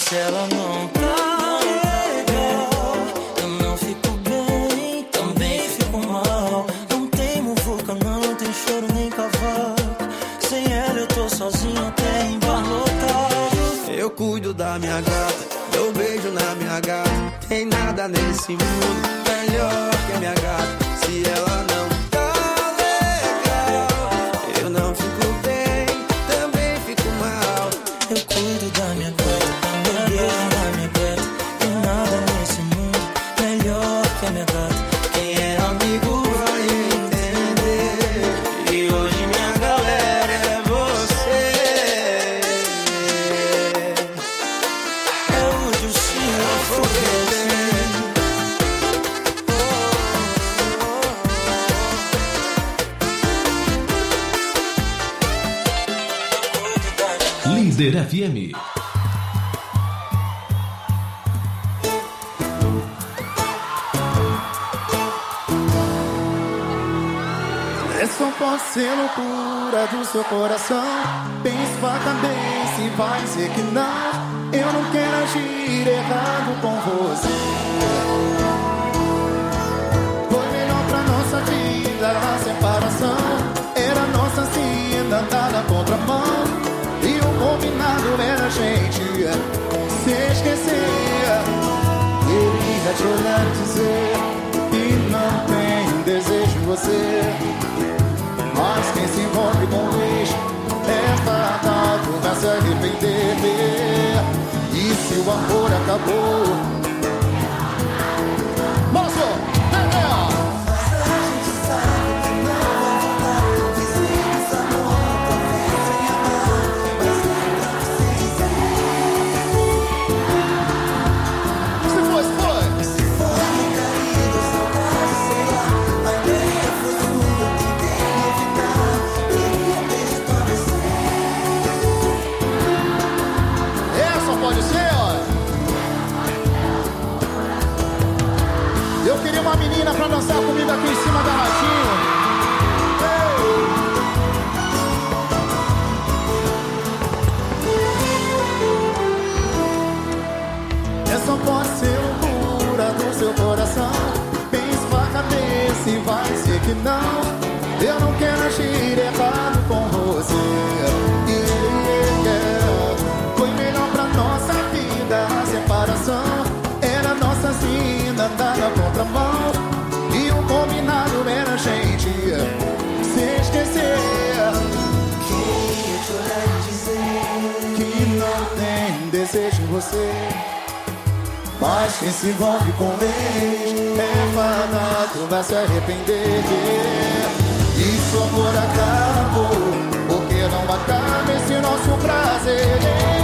se ela não tá legal, eu não fico bem, também fico mal. Não tem muvuca, não tem choro nem cavaco. Sem ela eu tô sozinho até em bar lotado. Eu cuido da minha gata, eu beijo na minha gata. Tem nada nesse mundo melhor que a minha gata. Se ela não tá legal, eu não fico bem, também fico mal. Eu cuido da minha gata, eu beijo na minha gata. Tem nada nesse mundo melhor que a minha gata. Quem é amigo vai entender. E hoje minha galera é você. É hoje o senhor Líder FM. Essa pode ser loucura do seu coração. Pense vaca bem, se vai dizer que não. Eu não quero agir errado com você. Foi melhor pra nossa vida a separação. Era nossa senda, nada contramão. E o combinado era a gente se esquecer. Queria te olhar e dizer que não tenho desejo em você. Mas quem se envolve com o lixo é fatal, tu vai se arrepender. E se o amor acabou, moço, mas a gente sabe que não vai voltar. Fizemos amor outra vez sem amar, mas nunca sem ser. Se foi, foi. Se foi caído, saudade, sei lá. A ideia foi sua, eu tentei evitar. Queria beijo pra você. Essa pode ser, olha. Eu queria uma menina pra dançar comigo aqui em cima da radinho. Essa pode ser loucura do seu coração. Pense vaca desse, vai ser que não. Eu não quero agir errado com você. Foi melhor pra nossa vida a separação. Era nossa sina, andar na contramão. E o combinado era a gente se esquecer. Queria te olhar e dizer que não tem desejo em você. Mas quem se envolve com ele é fanático, vai se arrepender. E se o amor acabou, porque não acaba esse nosso prazer?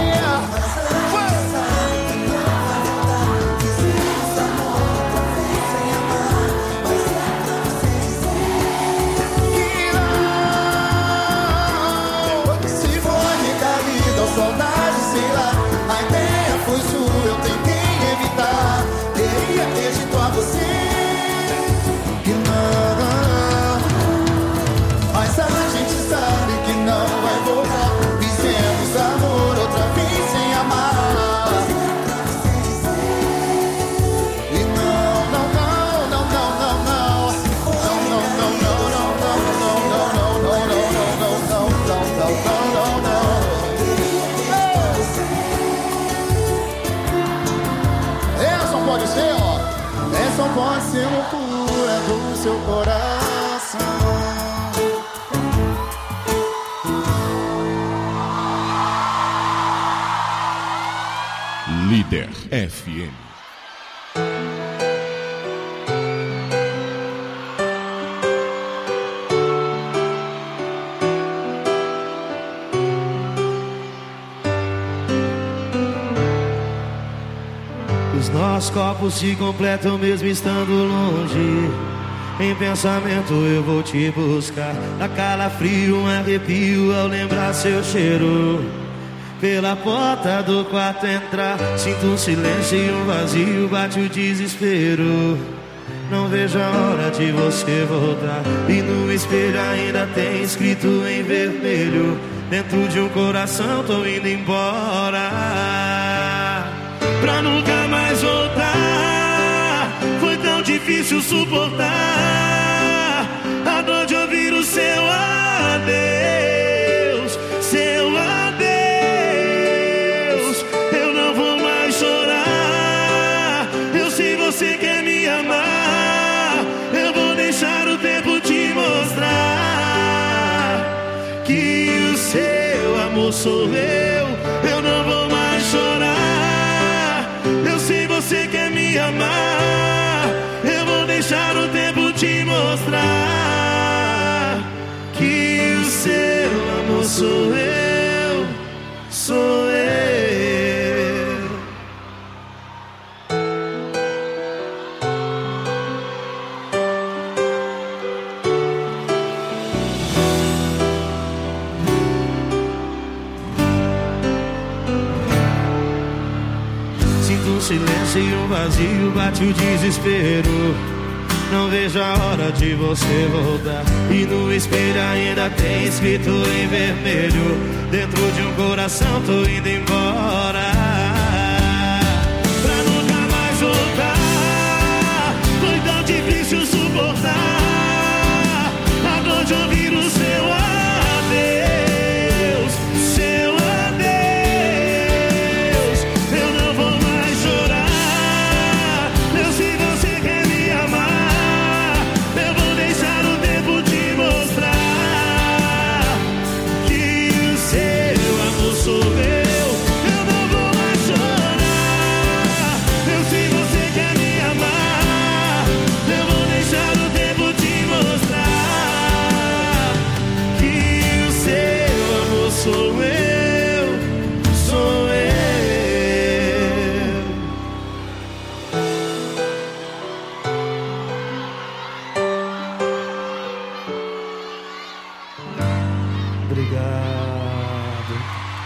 Saudade, sei lá, a ideia foi sua, eu tentei evitar. Queria ter dito a você que não, mas a gente sabe que não vai voltar. Fizemos amor outra vez sem amar. E não, não, não, não, não, não, não. Não, não, não, não, não, não, não, não, não, não, não, não, não, não, não. Pode ser, ó. Essa pode ser loucura do seu coração. Líder FM. Os nossos corpos se completam mesmo estando longe. Em pensamento eu vou te buscar. Dá calafrio, um arrepio ao lembrar seu cheiro. Pela porta do quarto entrar, sinto um silêncio e um vazio, bate o desespero. Não vejo a hora de você voltar. E no espelho ainda tem escrito em vermelho: dentro de um coração tô indo embora. pra nunca mais voltar. Foi tão difícil suportar a dor de ouvir o seu adeus, seu adeus. Eu não vou mais chorar. Eu sei você quer me amar. Eu vou deixar o tempo te mostrar que o seu amor sou eu. Eu não vou mais chorar. Eu sei você quer me amar. Eu vou deixar o tempo te mostrar que o seu amor sou eu, sou eu. Sinto um silêncio e um vazio, bate o desespero. Não vejo a hora de você voltar. E no espelho ainda tem escrito em vermelho: dentro de um coração tô indo embora, pra nunca mais voltar. Foi tão difícil suportar a dor de ouvir o seu adeus, seu adeus. Eu não vou mais chorar. Eu sei você quer me amar. Eu vou deixar o tempo te mostrar que o seu amor sou eu. Eu não vou mais chorar. Eu sei você quer me amar. Eu vou deixar o tempo te mostrar que o seu amor sou eu, sou eu. Obrigado.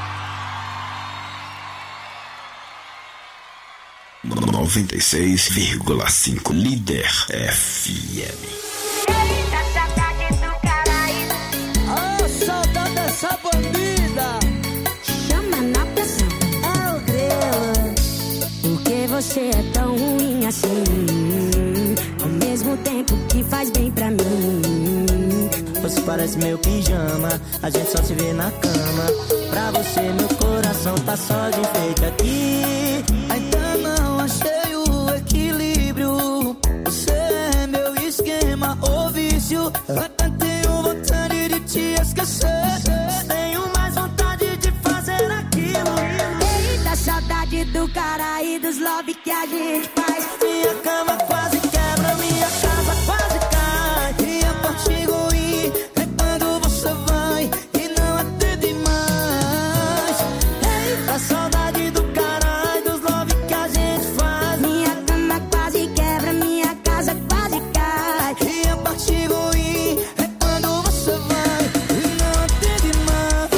96,5 Líder FM. Eita, saudade do Caraíba. Oh, saudade dessa bandida. Chama na pressão. É o grelo. Por que você é tão ruim assim? Ao mesmo tempo que faz bem pra mim. Você parece meu pijama, a gente só se vê na cama. Pra você meu coração tá só de enfeite aqui. Ainda não achei o equilíbrio. Você é meu esquema ou vício. Até tenho vontade de te esquecer. Tenho mais vontade de fazer aquilo. Eita, saudade do cara e dos love que a gente faz. Minha cama quase quebra, minha casa quase cai. E a parte ruim é quando você vai e não atende mais. Eita, saudade do caralho, dos love que a gente faz. Minha cama quase quebra, minha casa quase cai. E a parte ruim é quando você vai e não atende mais.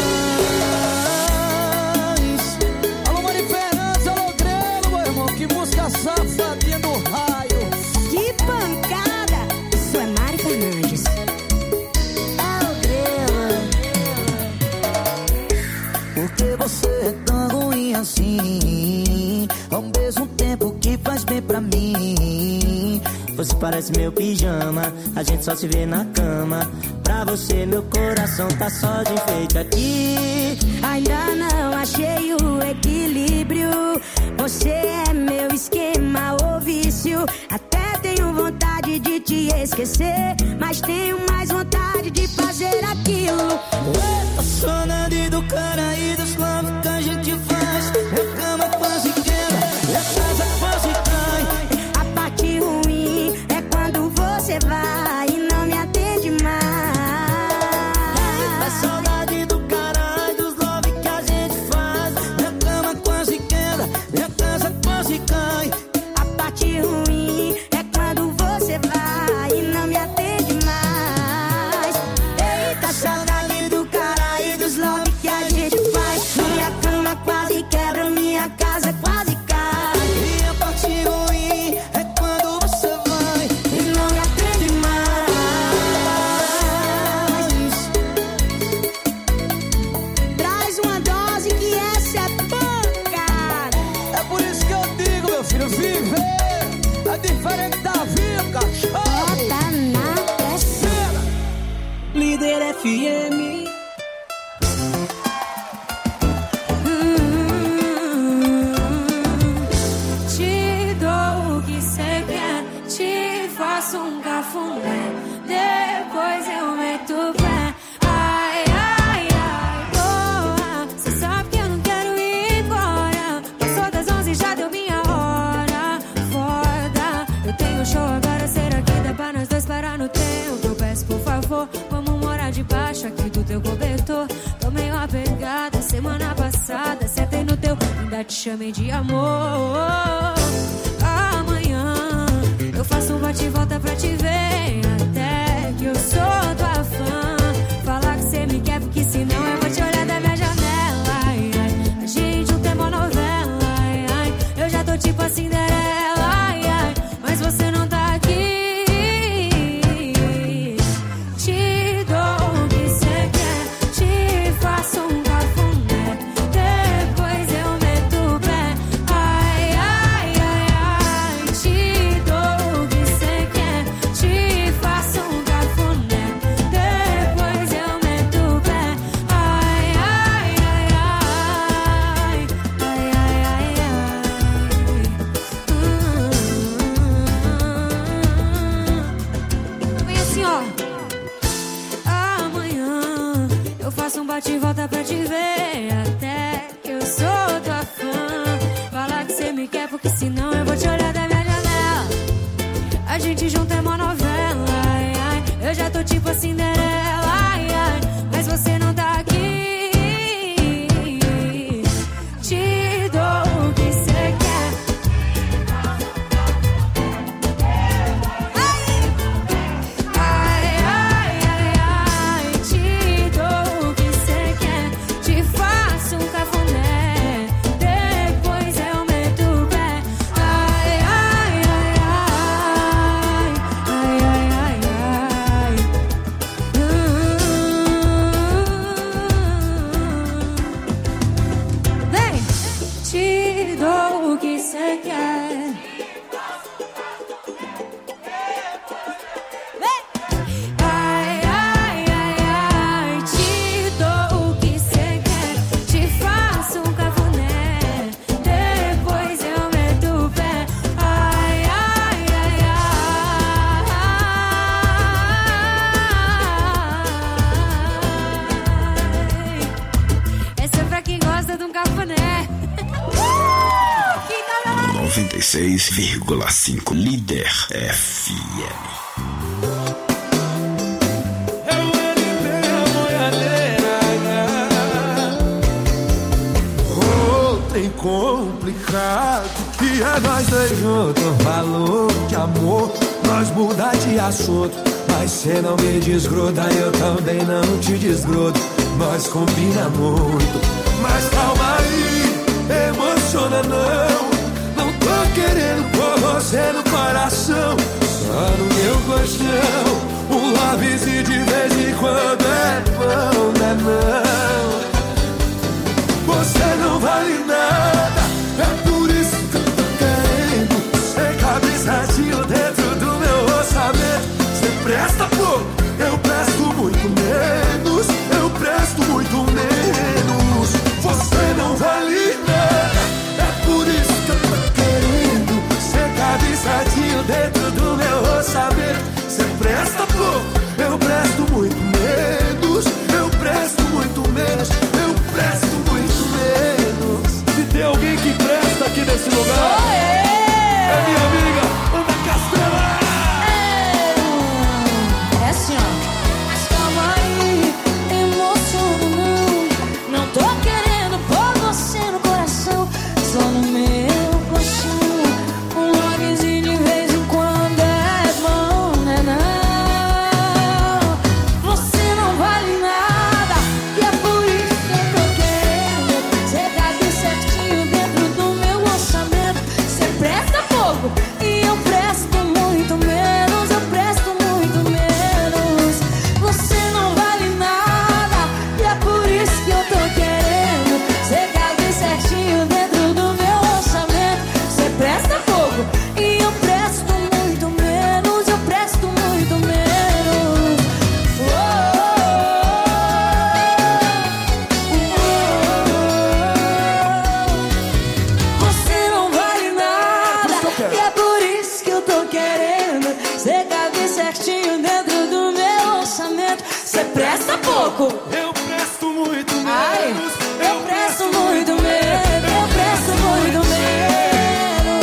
Alô, Mari Fernandes, alô, Grelo, meu irmão. Que música safadinha do raio. Que pancada! Isso é Mari Fernandes. É o grelo. Por que você é tão ruim assim? Ao mesmo tempo que faz bem pra mim. Você parece meu pijama, a gente só se vê na cama. Pra você meu coração tá só de enfeite aqui. Ainda não achei o equilíbrio. Você é meu esquema ou vício. Até tenho vontade de te esquecer, mas tenho mais vontade de fazer aquilo. A saudade do cara e dos love que a gente faz. Minha cama quase quebra, minha casa quase cai. A parte ruim é quando você vai e não me atende mais. A saudade do cara e dos love que a gente faz. Minha cama quase quebra, minha casa quase cai. A parte ruim é quando você vai e não me atende mais. Líder FM. Te dou o que cê quer, te faço um cafuné, depois eu meto o pé. Ai, ai, ai, boa. Cê sabe que eu não quero ir embora. Passou das 11, já deu minha hora. Foda, eu tenho show agora, será que dá pra nós dois parar no tempo? Eu peço por favor, vamos morar debaixo aqui do teu cobertor. Tomei uma pegada semana passada, sentei no teu, ainda te chamei de amor. Amanhã eu faço um bate e volta pra te ver, até que eu sou tua fã. Falar que cê me quer, porque senão eu vou te olhar da minha janela. Ai, ai, a gente não tem uma novela. Ai, ai, eu já tô tipo a Cinderela. Ai, ai, mas você não tá aqui. Te dou o que cê quer, te faço um cafuné, depois eu meto o pé. Ai, ai, ai, ai, te dou o que cê quer, te faço um cafuné, depois eu meto o pé. Ai, ai, ai, ai, ai, ai, ai, ai. Vem assim, ó. Amanhã eu faço um bate e volta pra te ver, até que eu sou tua fã. Falar que cê me quer, porque senão eu vou te olhar da minha janela. A gente junto é uma novela. Ai, ai, eu já tô tipo a Cinderela. Ai, ai, mas você não tá aqui. Te dou o que cê quer. Ai, ai, ai, ai, te dou o que cê quer, te faço um cafuné, depois eu meto o pé. Ai, ai, ai, ai, ai, ai, ai, ai. Vem, te dou o que cê quer. Ai, ai, ai, ai, te dou o que cê quer, te faço um cafuné, depois eu meto o pé. Ai, ai, ai, ai. Essa é pra quem gosta de um cafuné. Que da hora. 96,5 Líder FM. Trem complicado que é nós dois juntos. Valor de amor, nós mudar de assunto. Mas cê não me desgruda, eu também não te desgrudo. Nós combina muito, mas calma aí, emociona não. Não tô querendo pôr você no coração, só no meu colchão. Um lovezinho de vez em quando é bom, né não? Você não vale nada, é por isso que eu tô querendo ser cabeçadinho dentro do meu orçamento. Você presta pouco, eu presto muito menos, eu presto muito menos. Você não vale nada, é por isso que eu tô querendo ser cabeçadinho dentro do meu orçamento. Você presta pouco, eu presto muito menos, louco. Eu presto muito menos. Ai, eu presto muito menos. Eu presto muito menos.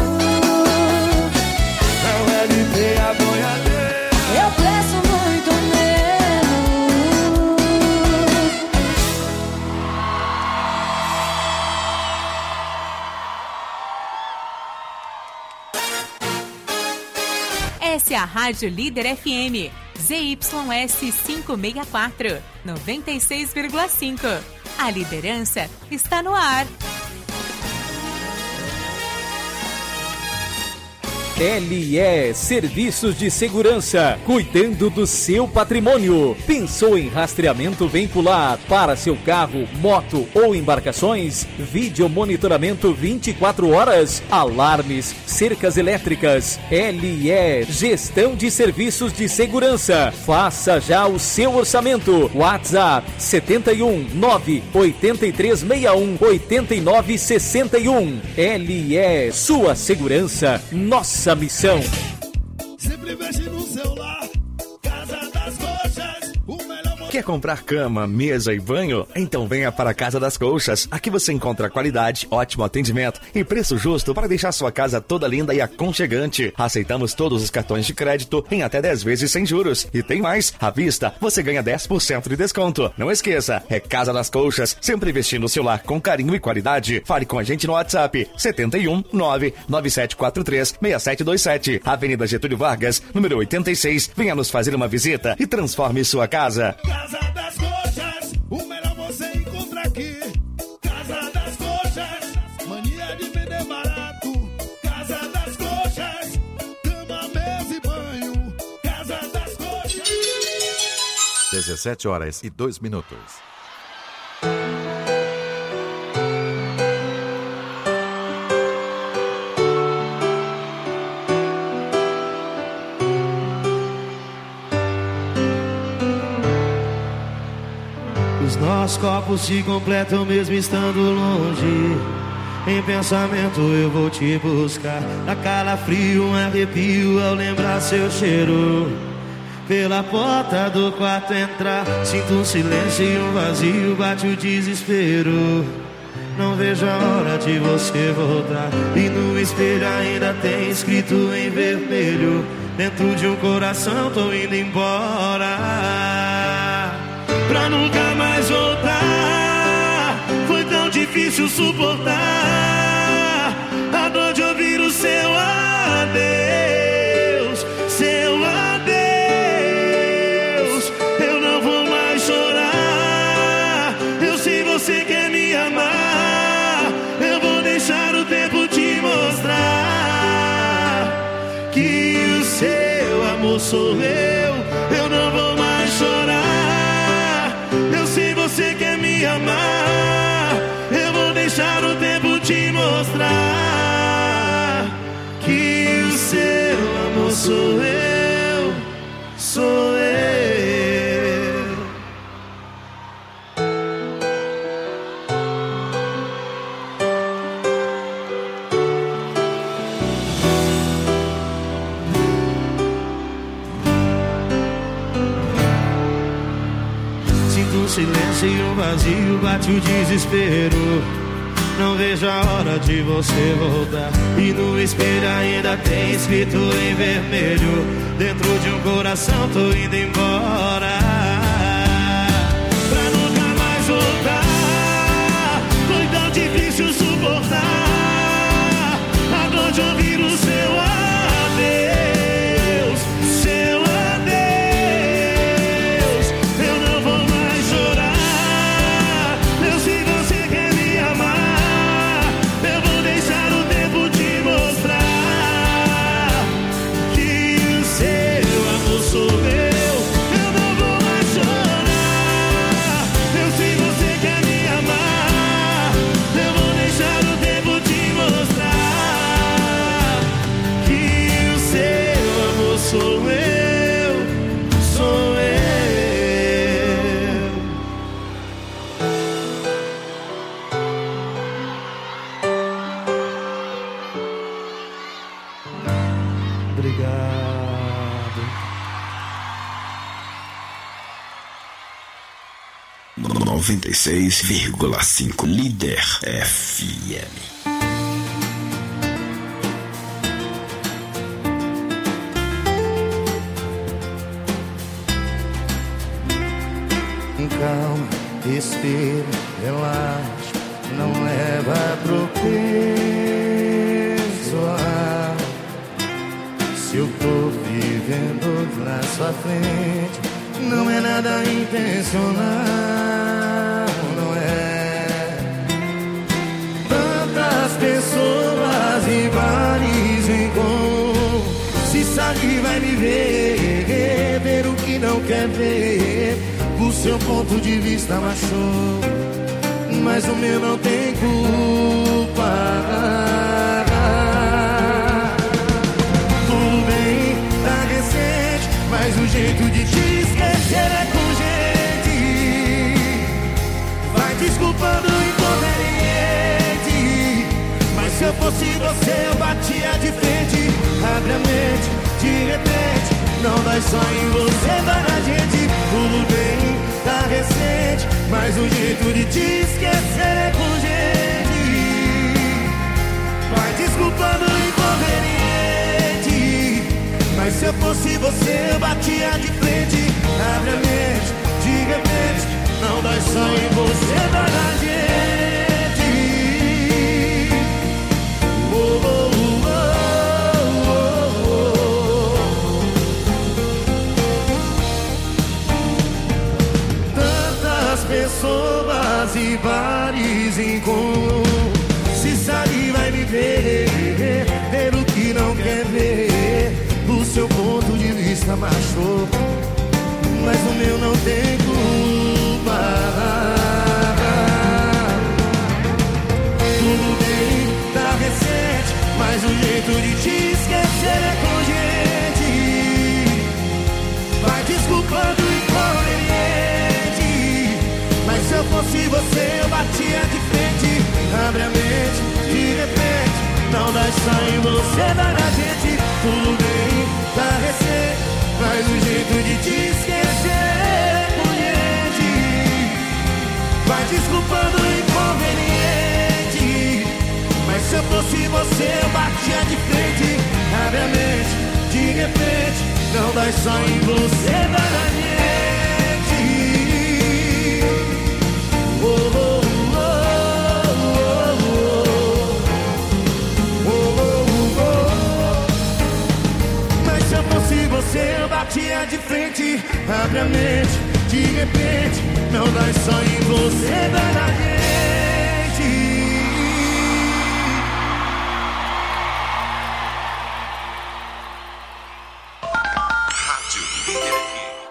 Não é de ter a boiadeira. Eu presto muito menos. Essa é a Rádio Líder FM, ZYS 564, 96,5. A liderança está no ar. LE Serviços de Segurança, cuidando do seu patrimônio. Pensou em rastreamento veicular para seu carro, moto ou embarcações? Vídeo monitoramento 24 horas, alarmes, cercas elétricas. LE Gestão de Serviços de Segurança. Faça já o seu orçamento. WhatsApp 71 98361 8961. LE, sua segurança, nossa missão. Sempre investe no celular, Casa das Coxas, o melhor. Quer comprar cama, mesa e banho? Então venha para a Casa das Colchas. Aqui você encontra qualidade, ótimo atendimento e preço justo para deixar sua casa toda linda e aconchegante. Aceitamos todos os cartões de crédito em até 10 vezes sem juros. E tem mais, à vista você ganha 10% de desconto. Não esqueça, é Casa das Colchas, sempre investindo no seu lar com carinho e qualidade. Fale com a gente no WhatsApp 71 99743 6727, Avenida Getúlio Vargas, número 86. Venha nos fazer uma visita e transforme sua casa. Casa das Coxas, o melhor você encontra aqui. Casa das Coxas, mania de vender barato. Casa das Coxas, cama, mesa e banho. Casa das Coxas. 17h02. Os nossos copos se completam mesmo estando longe. Em pensamento eu vou te buscar. Dá calafrio, um arrepio ao lembrar seu cheiro. Pela porta do quarto entrar, sinto um silêncio e um vazio, bate o desespero. Não vejo a hora de você voltar. E no espelho ainda tem escrito em vermelho: dentro de um coração tô indo embora, pra nunca mais voltar. Foi tão difícil suportar a dor de ouvir o seu adeus, seu adeus. Eu não vou mais chorar. Eu sei você quer me amar. Eu vou deixar o tempo te mostrar que o seu amor sou eu. Eu não vou mais chorar. Eu sei você quer me amar. Eu vou deixar o tempo te mostrar que o seu amor sou eu, sou eu. Sinto um silêncio e um vazio, bate o desespero. Não vejo a hora de você voltar. E no espelho ainda tem escrito em vermelho: dentro de um coração tô indo embora, pra nunca mais voltar. Foi tão difícil suportar a dor de ouvir o seu adeus, seu adeus. Eu não vou mais chorar. Eu sei você quer me amar. Eu vou deixar o tempo te mostrar que o seu amor sou eu. Eu não vou mais 96,5 Líder FM. Calma, respira, relaxa, não leva pro peso. Se eu tô vivendo na sua frente, não é nada intencional, não é. Tantas pessoas rivais encontram, se sabe vai me ver o que não quer ver. O seu ponto de vista machucou, mas o meu não tem culpa. Tudo bem, tá recente, mas o jeito de te esquecer é com gente. Vai desculpando o inconveniente, mas se eu fosse você eu batia de frente. Abre a mente, de repente, não dói só em você, dói na gente. Tudo bem, tá recente, mas o jeito de te esquecer é com gente. Vai desculpando o inconveniente, mas se eu fosse você eu batia de frente. Abre a mente, de repente, não dói só em você, dói na gente. Oh, oh, oh, oh, oh, oh. Tantas pessoas e bares encontram, se sair vai me ver o que não quer ver. O seu ponto de vista machucou, mas o meu não tem culpa. Tudo bem, tá recente, mas o jeito de te esquecer é com gente. Vai desculpando o inconveniente, mas se eu fosse você eu batia de frente. Abre a mente, de repente, não dá só em você, dá na gente. Tudo bem, tá recente, mas o jeito de te esquecer é com gente. Vai desculpando o inconveniente, mas se eu fosse você eu batia de frente. Abre a mente, de repente, não dá só em você, dá na gente. Oh, oh, oh, oh, oh, oh, oh, oh. Mas se eu fosse você eu batia de frente. Abre a mente, de repente, não dá só em você, dá na gente. Rádio Líder.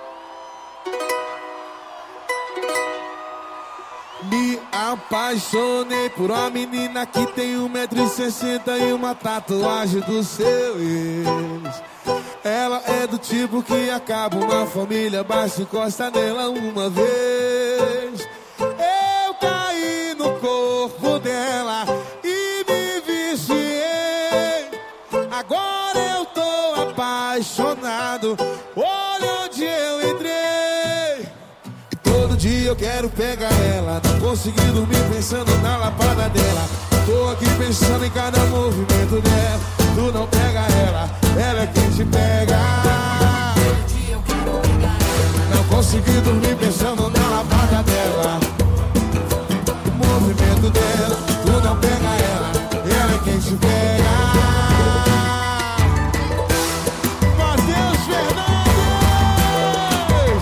Me apaixonei por uma menina que tem 1,60 m e uma tatuagem do seu ex. Ela é do tipo que acaba uma família, basta encosta nela uma vez. Eu caí no corpo dela e me viciei. Agora eu tô apaixonado, olha onde eu entrei. E todo dia eu quero pegar ela, não consegui dormir pensando na lapada dela. Tô aqui pensando em cada movimento dela. Tu não pega ela, ela é quem te pega. Não consegui dormir pensando na lapada dela. O movimento dela, tu não pega ela, ela é quem te pega. Matheus Fernandes,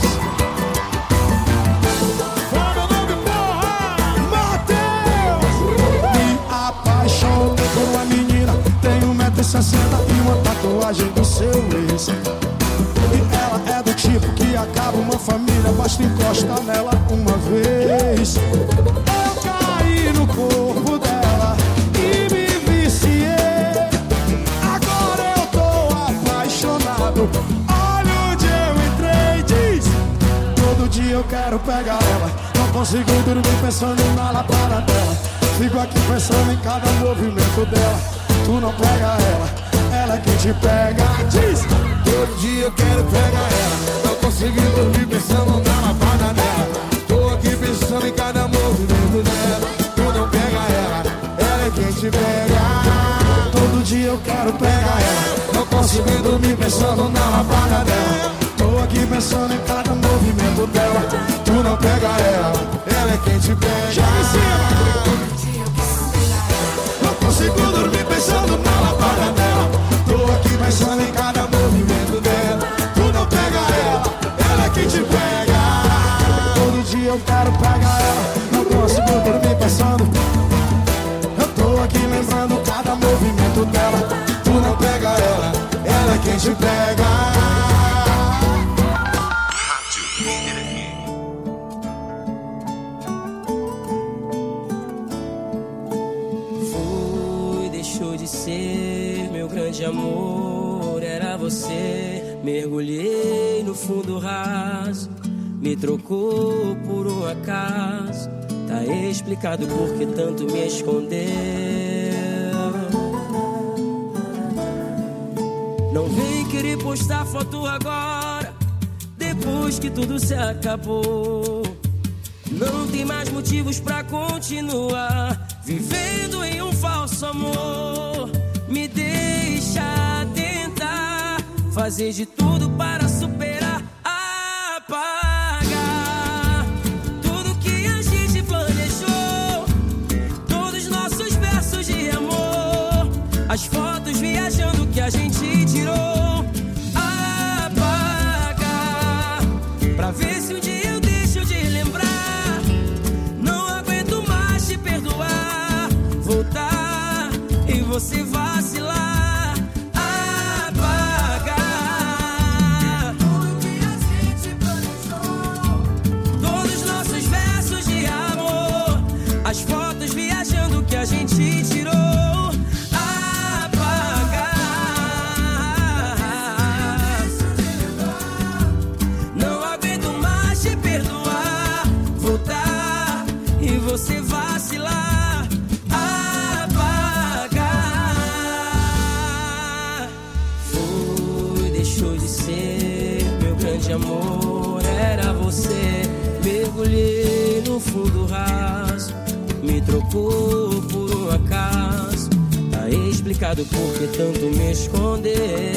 fala meu nome, porra! Matheus! Me apaixonei por uma menina, tem 1,60 m e uma tatuagem do seu ex. E ela é do tipo que acaba uma família, basta encostar nela uma vez. Eu caí no corpo dela e me viciei. Agora eu tô apaixonado, olha onde eu entrei. Diz, todo dia eu quero pegar ela, não consigo dormir pensando na lapada dela. Fico aqui pensando em cada movimento dela. Tu não pega ela é quem te pega. Diz, todo dia eu quero pegar ela, não consegui dormir pensando na lapada dela. Tô aqui pensando pensando na lapada dela. Tô aqui pensando em cada movimento dela. Tu não pega ela é quem te pega. Joga em cima. Não consigo dormir pensando na lapada dela. Tô aqui pensando em cada movimento dela. Tu não pega ela é quem te pega. Todo dia eu quero pegar ela. Não consigo dormir pensando. Eu tô aqui lembrando cada movimento dela. Tu não pega ela é quem te pega. Ser meu grande amor, era você. Mergulhei no fundo raso, me trocou por um acaso. Tá explicado por que tanto me escondeu. Não vem querer postar foto agora, depois que tudo se acabou. Não tem mais motivos pra continuar vivendo em um falso amor. Me deixa tentar fazer de tudo para superar, apagar tudo que a gente planejou, todos os nossos versos de amor, as fotos viajando que a gente tirou, apagar pra ver se um dia eu deixo de lembrar. Não aguento mais te perdoar, voltar e você vacilar, apagar tudo que a gente planejou, todos os nossos versos de amor, as fotos viajando que a gente tirou, apagar. Não aguento mais te perdoar, voltar e você vacilar, apagar. Foi, deixou de ser meu grande amor, era você. Mergulhei no fundo raso, me trocou por um acaso. Tá explicado por que tanto me escondeu.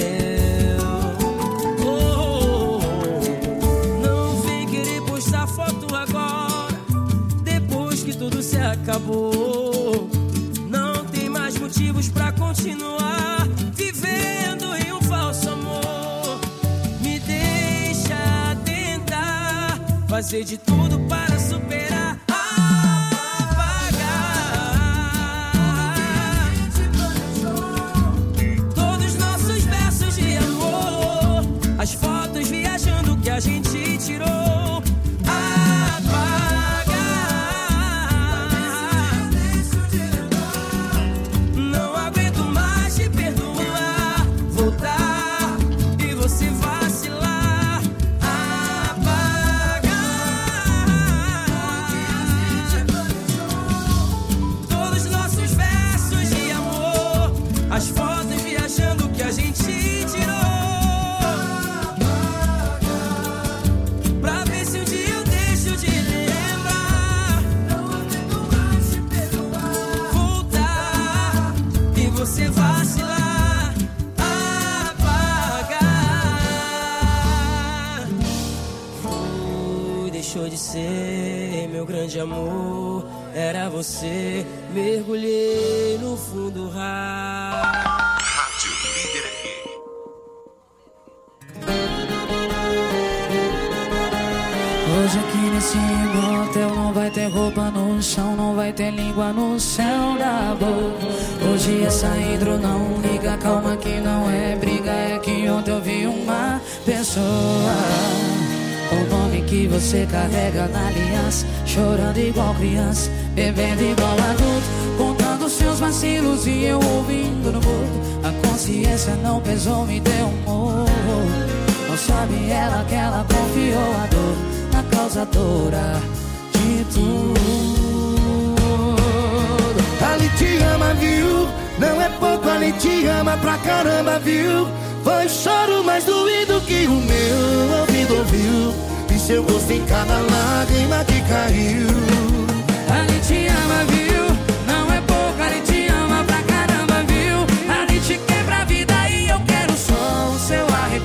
Não vem querer postar foto agora, depois que tudo se acabou. Não tem mais motivos pra continuar vivendo em um falso amor. Me deixa tentar fazer de tudo para superar, apagar todos os nossos versos de amor, as fotos viajando que a gente tirou, apagar. Não aguento mais te perdoar, voltar e você vacilar, apagar todos os nossos versos de amor, as fotos viajando que a gente tirou, pra ver se um dia eu deixo de lembrar. Não aguento mais te perdoar, voltar e você vacilar, apagar. Foi, deixou de ser meu grande amor, era você. Mergulhei no fundo raso. Rádio Líder FM. Hoje aqui nesse motel não vai ter roupa no chão, não vai ter língua no céu da boca. Hoje é saído, não liga, calma que não é briga, é que ontem eu vi uma pessoa, o nome que você carrega na aliança, chorando igual criança, bebendo igual adulto, contando seus vacilos e eu ouvindo no mudo. A consciência não pesou, me deu um morro. Não sabe ela que ela confiou a dor na causadora de tudo. Ali te ama, viu? Não é pouco, ali te ama pra caramba, viu? Foi o choro mais doído que o meu ouvido ouviu, e seu rosto em cada lágrima que caiu. Ali te ama, viu? Não é pouco, ali te ama pra caramba, viu? Ali te quebra a vida e eu quero só o seu arrepio.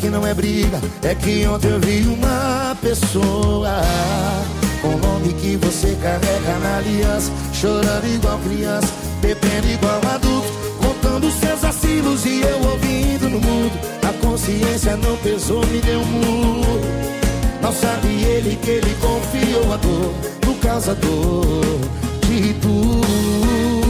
que não é briga, é que ontem eu vi uma pessoa com o nome que você carrega na aliança, chorando igual criança, bebendo igual adulto, contando seus vacilos e eu ouvindo no mundo. A consciência não pesou, me deu um murro. Não sabe ele que ele confiou a dor no causador de tudo.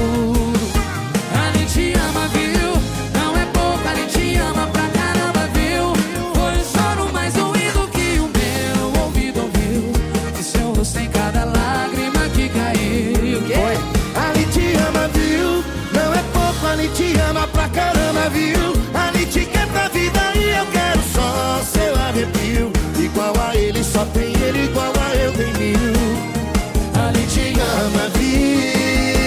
Ali te ama, viu? Não é pouco, ali te ama pra caramba, viu? Foi o choro mais doído que o meu ouvido ouviu. E seu rosto em cada lágrima que caiu. Oi, ali te ama, viu? Não é pouco, ali te ama pra caramba, viu? Ali te quer pra vida e eu quero só seu arrepio. Igual a ele, só tem ele, igual a eu tem mil. Ali te ama, viu?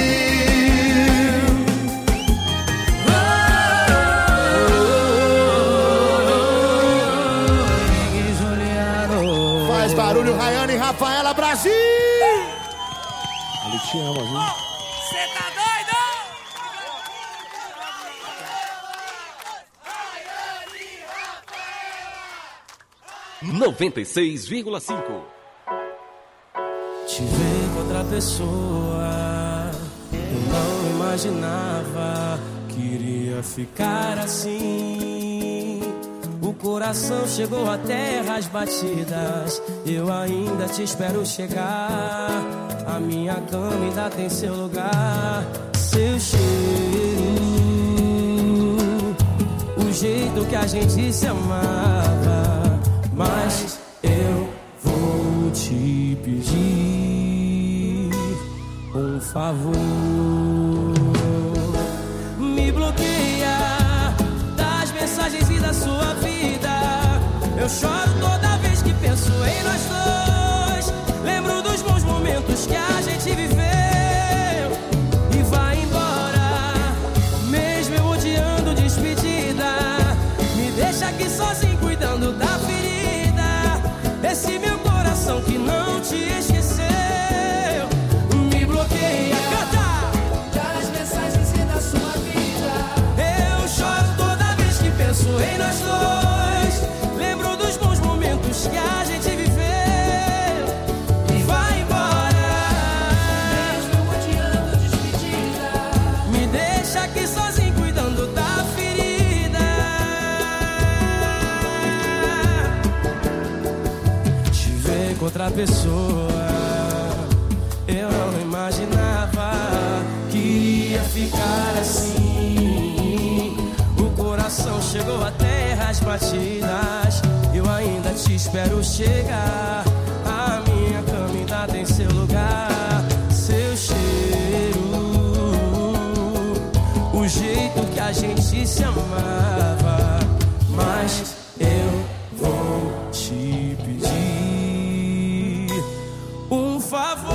Faz barulho, Rayane e Rafaela, Brasil! Ali te ama, viu? Cê tá doido? 96,5. Te ver com outra pessoa, eu não imaginava que iria ficar assim. O coração chegou a terras batidas, eu ainda te espero chegar. A minha cama ainda tem seu lugar, seu cheiro, o jeito que a gente se amava. Mas eu vou te pedir um favor. Me bloqueia das mensagens e da sua vida. Eu choro toda vez que penso em nós dois. Lembro dos bons momentos que a gente viveu e vai embora, mesmo eu odiando despedida. Me deixa aqui sozinho cuidando da ferida. Esse meu coração que não te esqueceu me bloqueia. Canta! Das mensagens e da sua vida. Eu choro toda vez que penso em nós dois. Lembro dos bons momentos que a gente viveu e vai embora, mesmo odiando despedida. Me deixa aqui sozinho cuidando da ferida. Com outra pessoa, eu não imaginava que iria ficar assim. O coração chegou a terras batidas, eu ainda te espero chegar. A minha cama ainda tem seu lugar, seu cheiro, o jeito que a gente se amava. Mas eu vou te pedir um favor.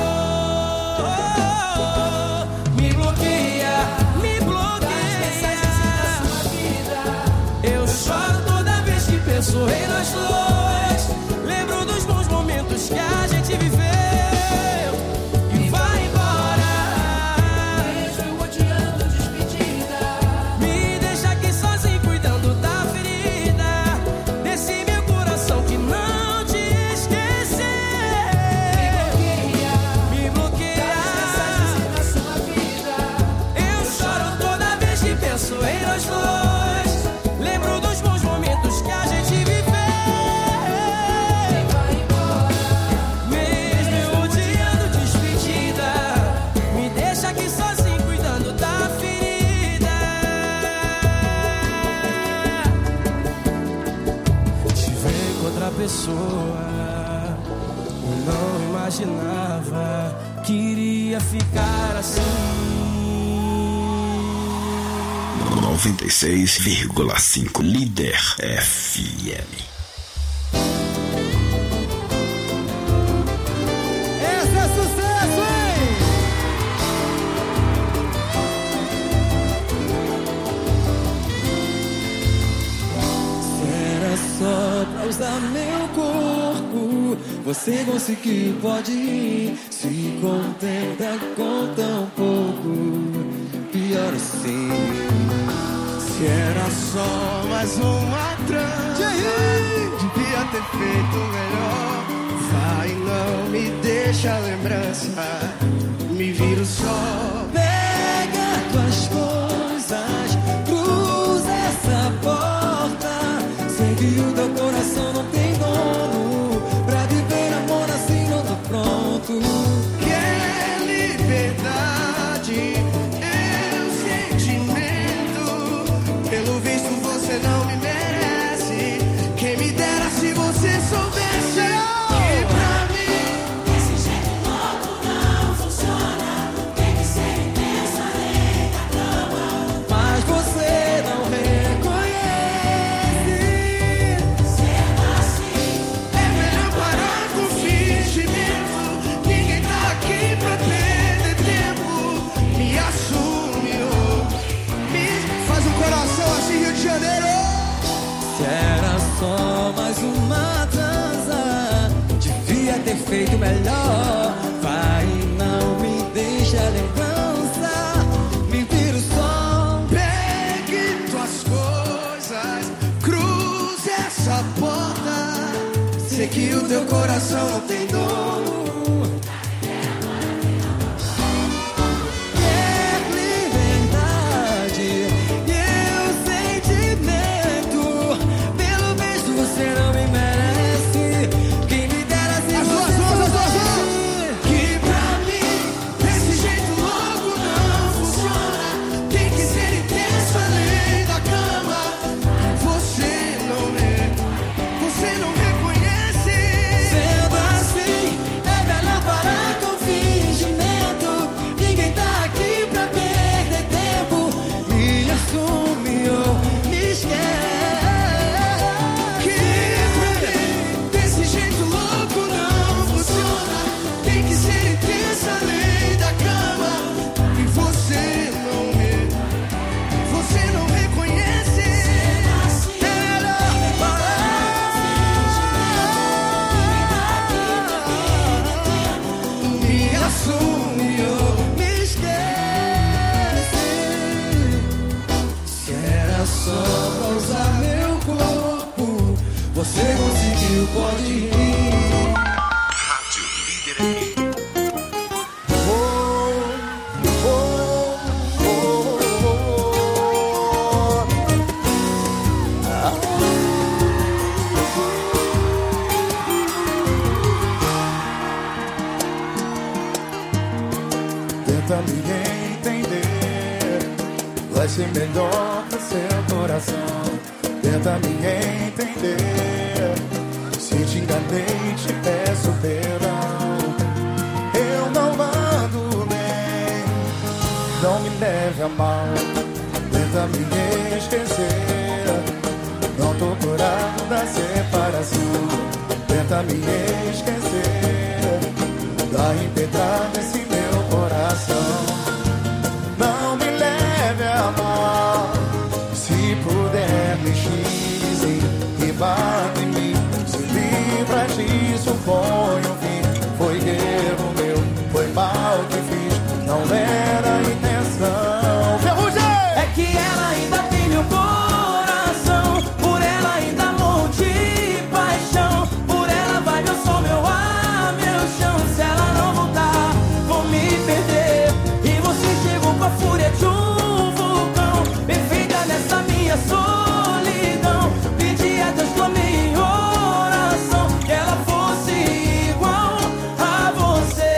Me bloqueia, me bloqueia. Eu choro toda vez que penso em nós dois. Lembro dos bons momentos que a gente viveu e vai embora, mesmo odiando despedida. Me deixa aqui sozinho cuidando da ferida. Desse meu coração que não te esqueceu. Me bloqueia. Eu choro toda vez que penso em nós dois. Lembro dos bons momentos que a gente viveu e vai embora, mesmo eu odiando despedida. Me deixa aqui sozinho cuidando da ferida. Te ver com outra pessoa, eu não imaginava que iria ficar assim. 96,5 Líder FM. Esse é sucesso, hein? Era só pra usar meu corpo, você conseguiu, pode ir. Se contenta com tão pouco, pior assim. Se era só uma mais uma trança. Devia ter feito melhor. Vai, não me deixa a lembrança. Me viro só. Pega tuas coisas, cruza essa porta. Sei que o teu coração não tem dono. Pra viver amor assim não tô pronto. Quer liberdade, eu sentimento. Pelo visto você não me merece. Quem me dera se você soubesse. Que pra mim esse jeito louco não funciona. Tem que ser intenso além da cama. Mas você não reconhece. Sendo assim, é melhor parar com fingimento. Ninguém tá aqui pra perder tempo. Me assume, me faz um coração assim, Rio de Janeiro. Se era só mais uma transa, devia ter feito melhor. Vai, não me deixa a lembrança. Me vira o som. Pegue tuas coisas, cruze essa porta. Sei que o teu coração não tem dono. Quer liberdade e eu sentimento. Pelo visto você não me merece. Quem me dera se As duas você mãos, as duas mãos. soubesse. Que pra mim, desse jeito louco não funciona. Tem que ser intenso além da cama. Você não reconhece. Sendo assim, é melhor parar com fingimento. Ninguém tá aqui pra perder tempo. Me assume ou me esquece. Que pra mim, desse jeito louco não funciona. Tem que ser intenso além da cama. E você não reconhece. É melhor parar. Me assume ou me esquece. Se era só pra usar meu corpo, você conseguiu, pode ir. Rádio Líder FM. Tenta me entender, vai ser melhor pro seu coração. Tenta me entender, se te enganei te peço perdão. Eu não ando bem, não me leve a mal. Tenta me esquecer, não tô curado da separação. Tenta me esquecer, dá impetrada nesse meu coração. Não me leve a mal, se puder me xingue e bate em mim. Se livra disso, põe um fim. Foi erro meu, foi mal que fiz, não era a intenção. Ferrugem! É que ela ainda tem meu coração. Por ela ainda morro de paixão. Por ela vai meu sol, meu ar, meu chão. Se ela não voltar, vou me perder. E você chegou com a fúria de um vulcão. Perfeita nessa minha solidão. Pedi a Deus, tomei em oração, que ela fosse igual a você.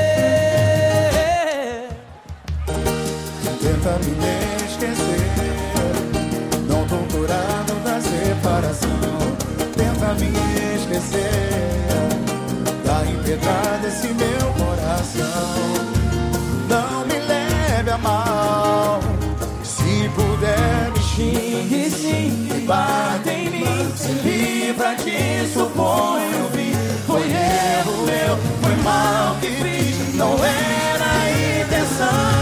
Tenta me esquecer, não tô curado da separação. Tenta me esquecer, dá impetrada esse meu coração. Não me leve a mal, se puder me xingue sim, e bate em mim. Se livra disso, põe um fim. Foi erro meu, foi mal que fiz, não era a intenção.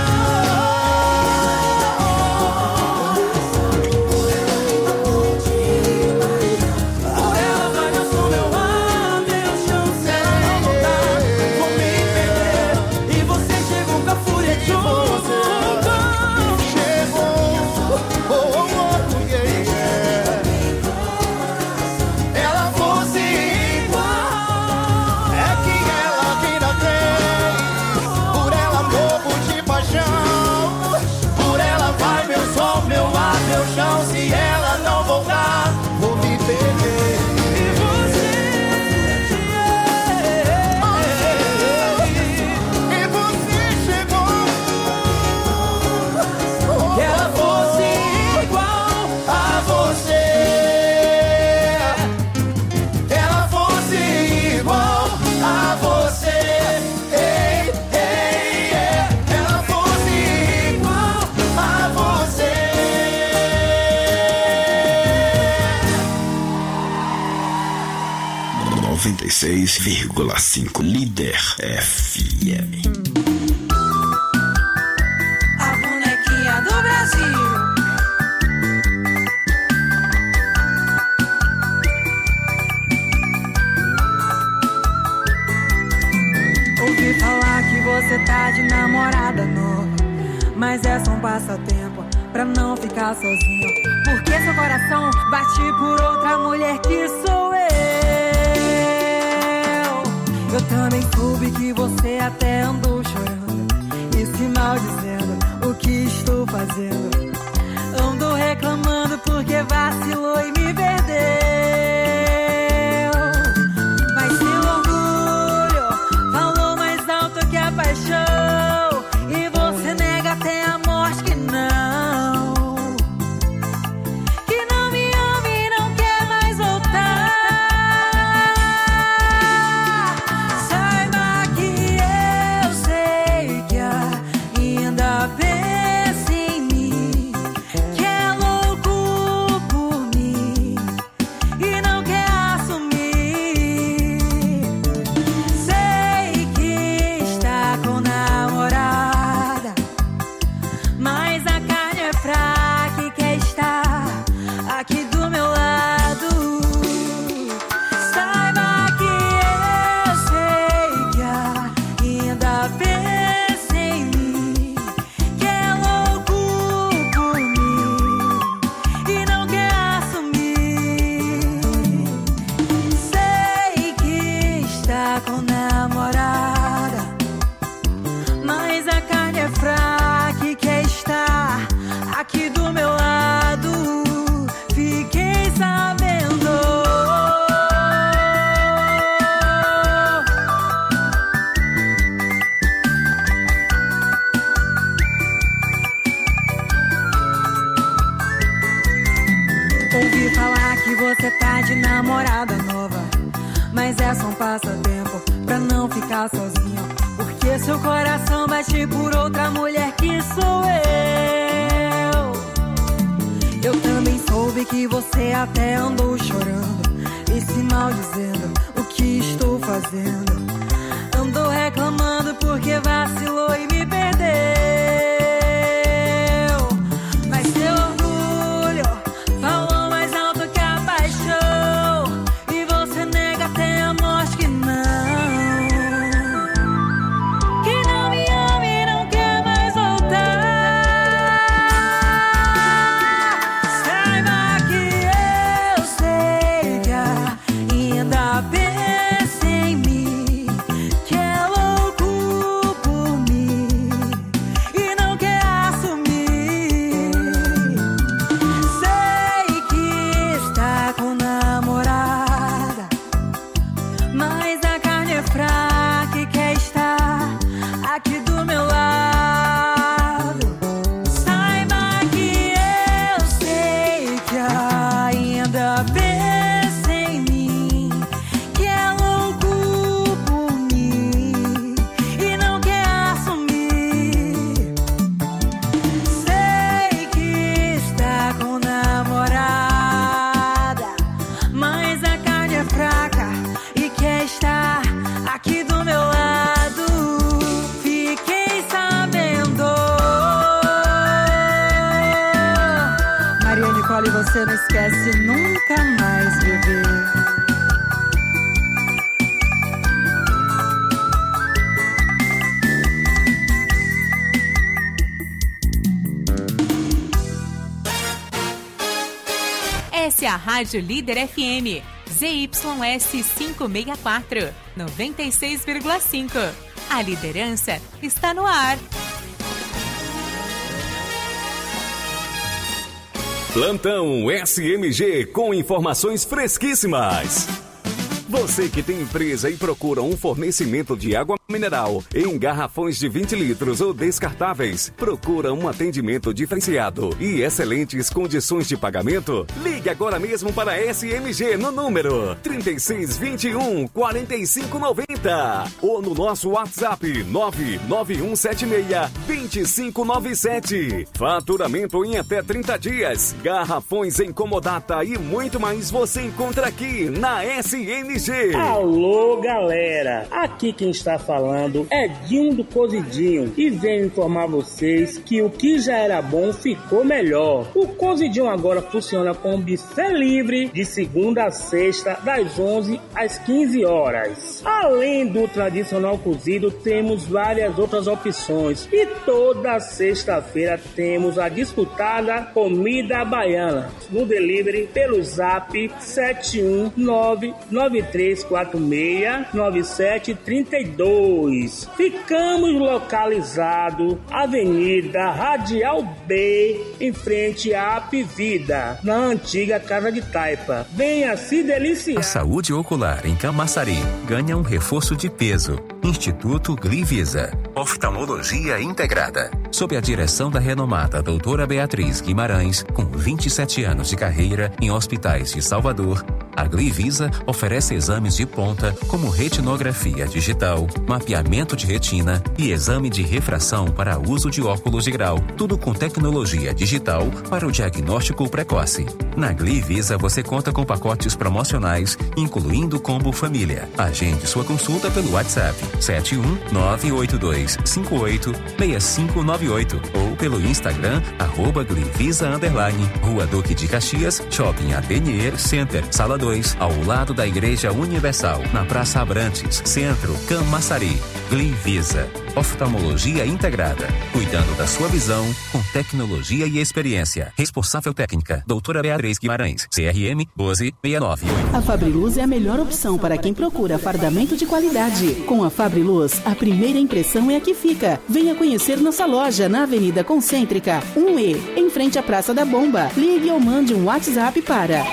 96,5 Líder FM. A bonequinha do Brasil. Ouvi falar que você tá de namorada nova, mas é só um passatempo pra não ficar sozinho. Porque seu coração bate por outra mulher que sou eu. Eu também soube que você até andou chorando e se maldizendo o que estou fazendo. Andou reclamando porque vacilou e me perdeu. Mas seu orgulho falou mais alto que a paixão, e você nega até a morte que não. Que não me ama e não quer mais voltar. Saiba que eu sei que ainda pensa em mim, que é louco por mim e não quer assumir. Sei que está com namorada, mas a carne é fraca e quer estar aqui do meu lado. Saiba que eu sei que ainda pensa em mim, que é louco por mim e não quer assumir. Sei que está com namorada, mas a carne é fraca e quer estar aqui do meu lado. Fiquei sabendo. Ouvi falar que você tá de namorada nova, mas é só um passatempo pra não ficar sozinho. Porque seu coração bate por outra mulher que sou eu. Eu também soube que você até andou chorando e se maldizendo o que estou fazendo. Andou reclamando porque vacilou e me perdeu. Mas seu orgulho falou mais alto que a paixão, e você nega até a morte que não. Que não me ama e não quer mais voltar. Saiba que eu sei que ainda pensa em mim, que é louco por mim e não quer assumir. Sei que está com namorada, mas a carne é fraca e quer estar aqui do meu lado. Saiba que eu sei que ainda pensa em mim, que é louco por mim e não quer assumir. Sei que está com namorada, mas a carne é fraca e quer estar aqui do meu lado. Fiquei sabendo. Maria Nicole, você não esquece nunca mais, bebê. Essa é a Rádio Líder FM, ZYS 564, 96,5. A liderança está no ar. Plantão SMG com informações fresquíssimas. Você que tem empresa e procura um fornecimento de água mineral em garrafões de 20 litros ou descartáveis, procura um atendimento diferenciado e excelentes condições de pagamento? Ligue agora mesmo para a SMG no número 3621 4590 ou no nosso WhatsApp 99176 2597. Faturamento em até 30 dias, garrafões em comodata e muito mais você encontra aqui na SMG. SMG. Alô, galera! Aqui quem está falando é Dinho do Cozidinho e venho informar vocês que o que já era bom ficou melhor. O Cozidinho agora funciona com buffet livre de segunda a sexta, das 11 às 15 horas. Além do tradicional cozido, temos várias outras opções e toda sexta-feira temos a disputada comida baiana no delivery pelo zap 71993469732. Ficamos localizados Avenida Radial B, em frente à Apivida, na antiga Casa de Taipa. Venha se deliciar. A saúde ocular em Camaçari ganha um reforço de peso. Instituto Glivisa. Oftalmologia integrada. Sob a direção da renomada doutora Beatriz Guimarães, com 27 anos de carreira em hospitais de Salvador, a Glivisa oferece exames de ponta como retinografia digital, mapeamento de retina e exame de refração para uso de óculos de grau, tudo com tecnologia digital para o diagnóstico precoce. Na Glivisa você conta com pacotes promocionais, incluindo combo família. Agende sua consulta pelo WhatsApp 71982586598 ou pelo Instagram @Glivisa_, Rua Duque de Caxias, Shopping Atelier Center, Sala 2, ao lado da Igreja Universal, na Praça Abrantes, Centro, Camaçari. Glivisa. Oftalmologia integrada. Cuidando da sua visão com tecnologia e experiência. Responsável técnica, doutora Beatriz Guimarães, CRM 12698. A Fabriluz é a melhor opção para quem procura fardamento de qualidade. Com a Fabriluz, a primeira impressão é a que fica. Venha conhecer nossa loja na Avenida Concêntrica 1E, em frente à Praça da Bomba. Ligue ou mande um WhatsApp para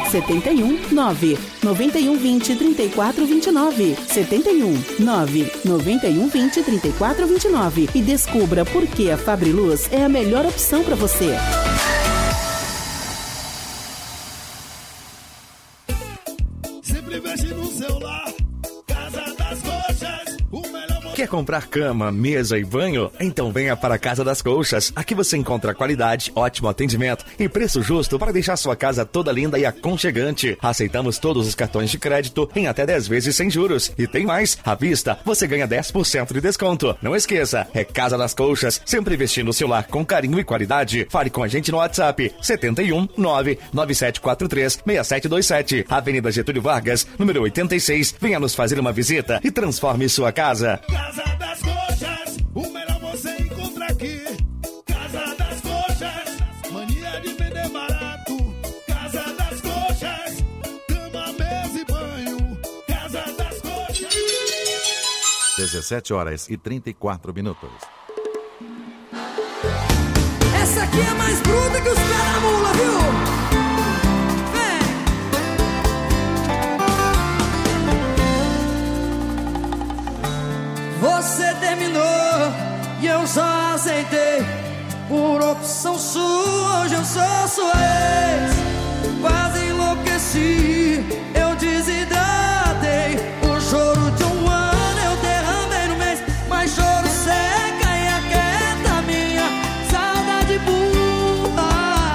719-9120-3429. 719-9120-3429 e descubra por que a Fabriluz é a melhor opção para você. Sempre investe no celular. Casa das Coxas, o melhor. Quer comprar cama, mesa e banho? Então venha para a Casa das Colchas. Aqui você encontra qualidade, ótimo atendimento e preço justo para deixar sua casa toda linda e aconchegante. Aceitamos todos os cartões de crédito em até 10 vezes sem juros. E tem mais, à vista você ganha 10% de desconto. Não esqueça, é Casa das Colchas, sempre investindo no seu lar com carinho e qualidade. Fale com a gente no WhatsApp 71997436727. Avenida Getúlio Vargas, número 86. Venha nos fazer uma visita e transforme sua casa. Casa das Coxas, o melhor você encontra aqui. Casa das Coxas, mania de vender barato. Casa das Coxas, cama, mesa e banho. Casa das Coxas. 17h34. Essa aqui é mais bruta que os pés da mula, viu? Você terminou e eu só aceitei. Por opção sua, hoje eu sou sua ex. Quase enlouqueci, eu desidratei. O choro de um ano eu derramei no mês. Mas choro seca e aquieta minha saudade burra.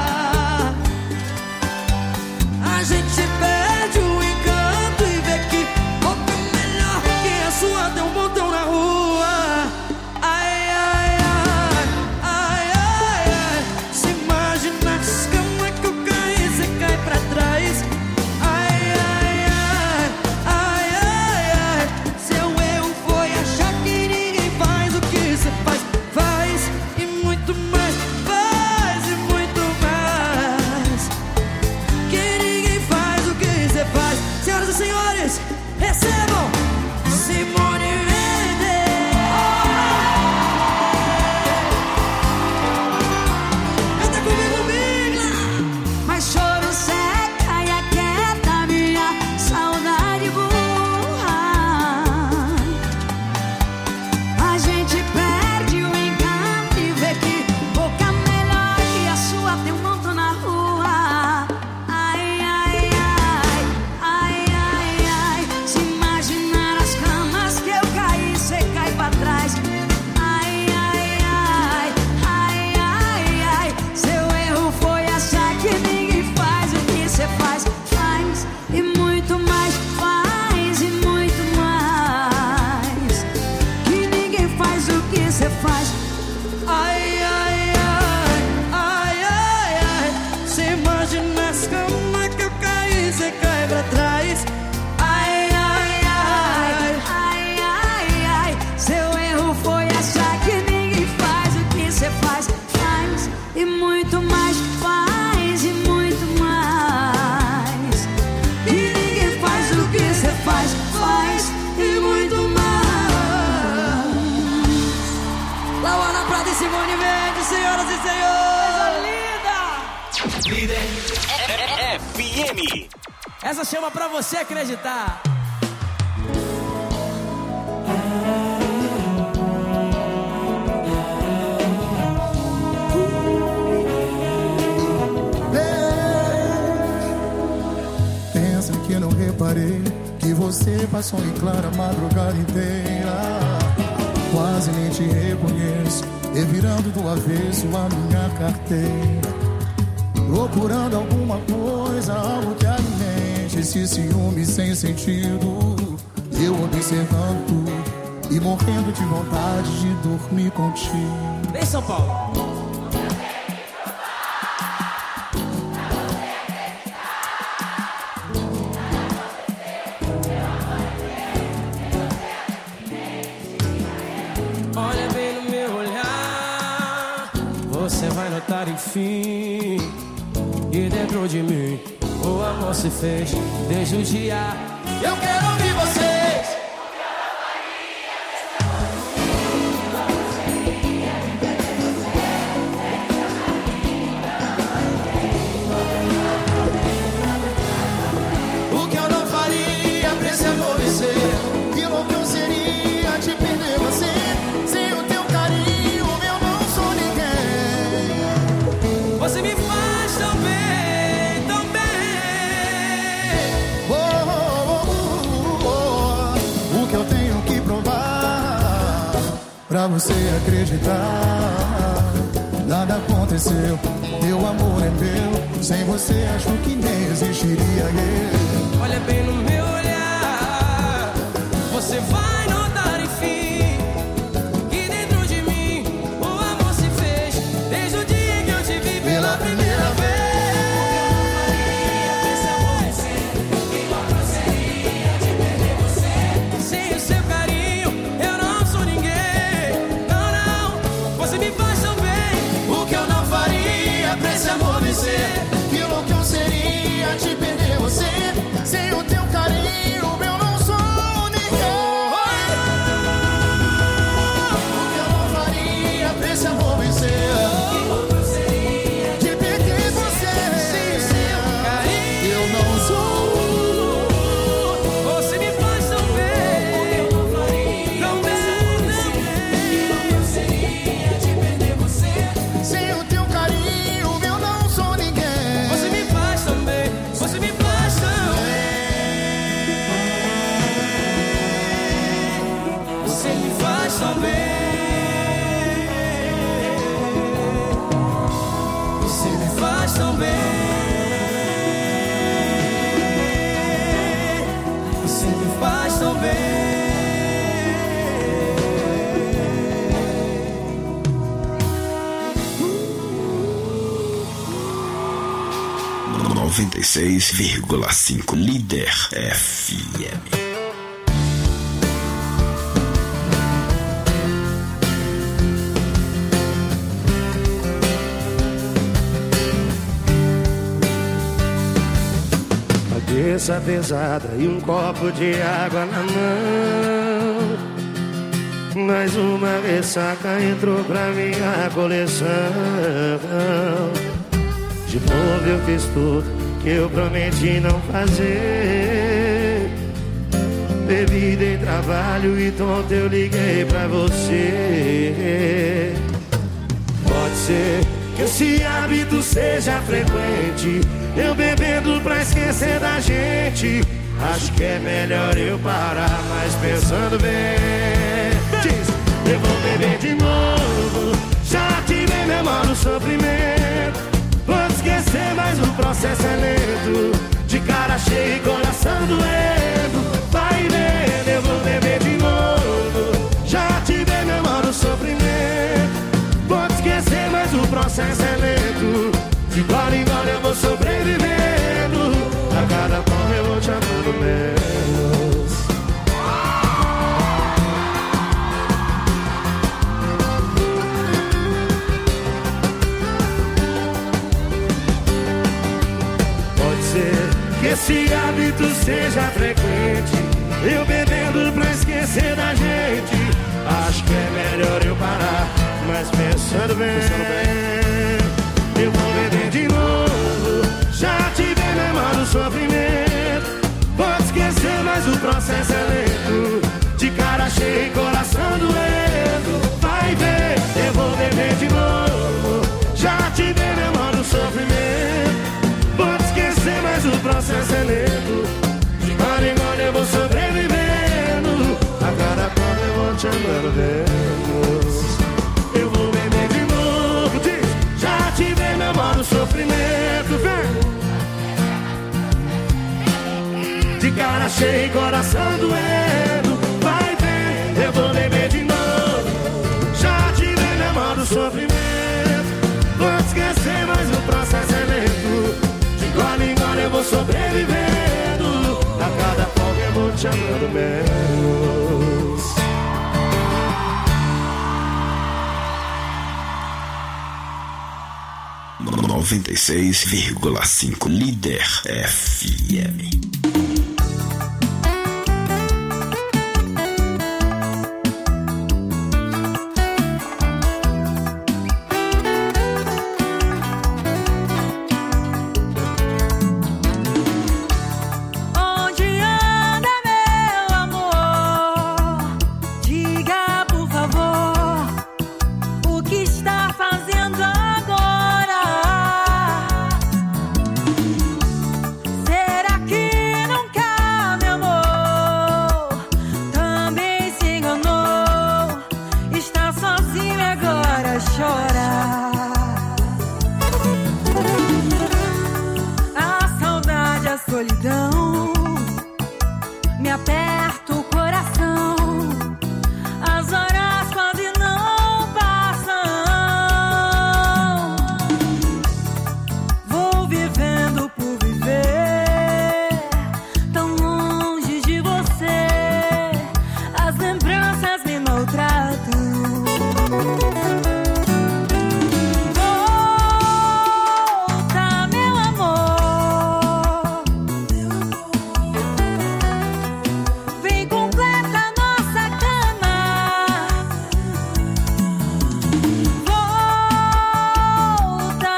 A gente perde o encanto e vê que boca melhor que a sua tem um botão na rua. Ai, ai, ai, ai, ai, ai. Se imaginasse como é que eu caí, você cai pra trás. Ai, ai, Líder FM. Essa chama pra você acreditar. Pensa que não reparei que você passou em clara a madrugada inteira. Quase nem te reconheço, revirando do avesso a minha carteira, procurando alguma coisa, algo que alimente esse ciúme sem sentido. Eu observando tudo e morrendo de vontade de dormir contigo. Vem, São Paulo. Olha bem no meu olhar, você vai notar enfim que dentro de mim o amor se fez desde o dia. Eu quero ouvir vocês. O que eu não faria pra esse amor vencer? Que louco eu seria de perder você. Sem o teu carinho eu não sou ninguém. Você me faz tão bem, tão bem. O que eu tenho que provar pra você acreditar? Nada aconteceu, meu amor é meu. Sem você acho que nem existiria eu. Olha bem no meu olhar, você vai notar enfim que dentro de mim o amor se fez desde o dia que eu te vi pela primeira vez. Sem o seu carinho eu não sou ninguém. Não, não, você me faz tão bem. O que eu não faria pra esse amor vencer? Que louco eu seria de perder você. Sem o teu carinho eu não sou ninguém. O que eu não faria pra esse amor vencer? De perder você. Sem o seu carinho eu não sou. Você me faz tão bem. Tão bem. Sem o teu carinho eu não sou ninguém. Você me faz tão bem. Você me faz tão bem. Você me faz tão bem. Você me faz tão bem. Você me faz tão bem. 96,5 Líder FM. Cabeça pesada e um copo de água na mão. Mais uma ressaca entrou pra minha coleção. De novo eu fiz tudo que eu prometi não fazer. Bebi, dei trabalho e tonto eu liguei pra você. Pode ser que esse hábito seja frequente, eu bebendo pra esquecer da gente. Acho que é melhor eu parar, mas pensando bem, diz, eu vou beber de novo. Já tive meu maior sofrimento. Vou esquecer, mas o processo é lento. De cara cheia e coração doendo. Vai vendo, eu vou beber de novo. Já tive meu maior sofrimento. Vou esquecer, mas o processo é lento. De gole em gole eu vou sobrevivendo. A cada palmo eu vou te amando menos. Pode ser que esse hábito seja frequente, eu bebendo pra esquecer da gente. Acho que é melhor eu parar, mas pensando bem, eu vou beber de novo. Cara cheia e coração doendo. Vai ver, eu vou beber de novo. Já tive na mão do sofrimento. Vou esquecer, mas o processo é lento. De gole em gole eu vou sobrevivendo. A cada folga eu vou te amando menos. .96,5 Líder FM.